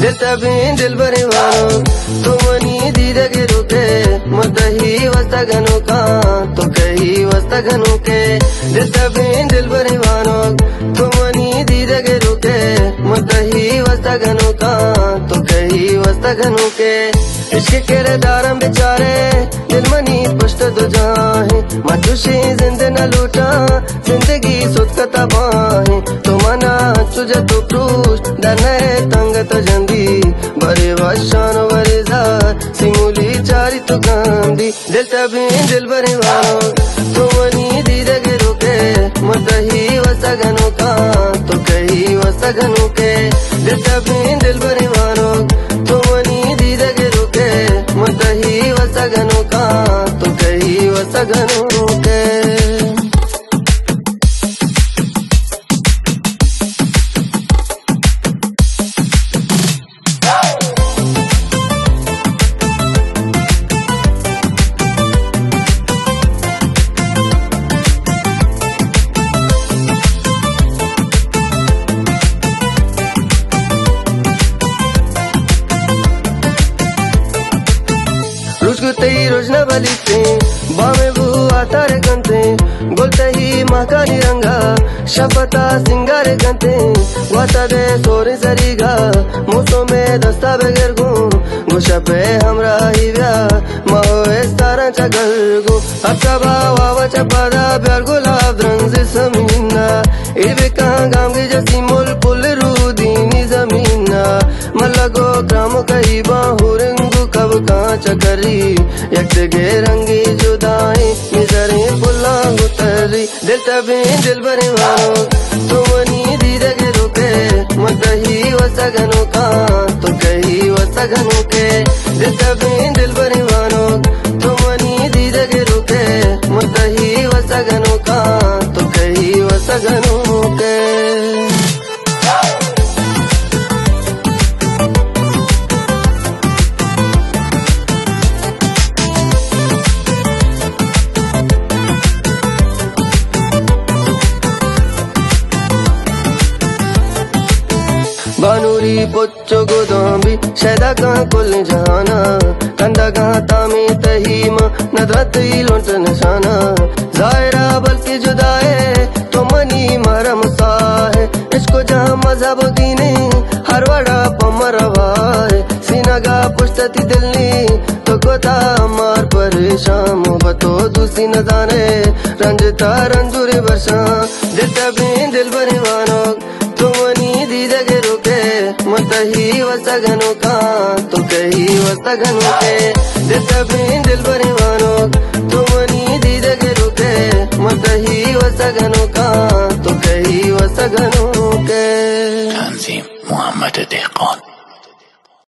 दिल तबीन दिल बरिवानो तुमनी दीदगे रुके मतही वस्ता गनु का तो कही वस्ता गनु के दिल तबीन दिल बरिवानो तुमनी दीदगे रुके मतही वस्ता गनु का तो कही वस्ता गनु के इश्क के दारम बेचारे दिल मनी पुष्ट दो जाहे मजुशी जिंद न लूटा जिंदगी सुत कता बाहे तो मना तुझ तो प्रूष दने तंग तो जंदी बरे वशान बरे जार सिमुली चारी तो गांधी दिल तबीन दिल बरे वानो तुमनी दीदगे रुके मतही वस्ता गनु का तो कही वस्ता गनु के दिल तबीन दिल बरे वानो तुमनी दीदगे रुके मतही वस्ता गनु का तो कही वस्ता गनु के गुतई रोजना बलिते बामे बुआ तारे गंते गोलतही महाकाली रंगा शपता सिंगारे गंते वाता दे सोरी सरीगा मुसो में दस्ता बगैर गु गुशा पे हमरा ही व्या माहो इस तारा चगल गु अच्छा बावा चपादा प्यार गुलाब रंग से समीना इवे कहाँ गांव की जैसी मुल पुल रूदीनी जमीना मलगो ग्राम कही बाहु रंगु कब कहाँ चकरी यक्तगे रंगी जुदाई निजरे पुल्ला गुतरी दिल तबीन दिल बरे वानो तुमनी दीदगे रुके मतही वस्ता गनु का तो कही वस्ता गनु के दिल तबीन दिल बरे वानो तुमनी दीदगे रुके मतही वस्ता गनु का तो कही वस्ता गनु के बानूरी पोचो गोदामी शैदा कहाँ कुल जाना कंदा कहाँ तामी तहीम नदरत ही लोट निशाना जायरा बल्कि जुदाए तो मनी मारा मुसाहे इसको जहाँ मजहब दीने हर वड़ा पमरवाए सीनागा पुष्टती दिल्ली तो गोता मार परेशान मोहब्बतो दूसरी न जाने रंजता रंजूरी वर्षा दिल तबीन दिल बरिवानो तुमनी दीदगे रुके मतही वस्ता गनु का तो कही वस्ता गनु के दिल तबीन दिल बरिवानो तुमनी दीदगे रुके मतही वस्ता गनु का तो कही वस्ता गनु के तंजीम मोहम्मद देहकान।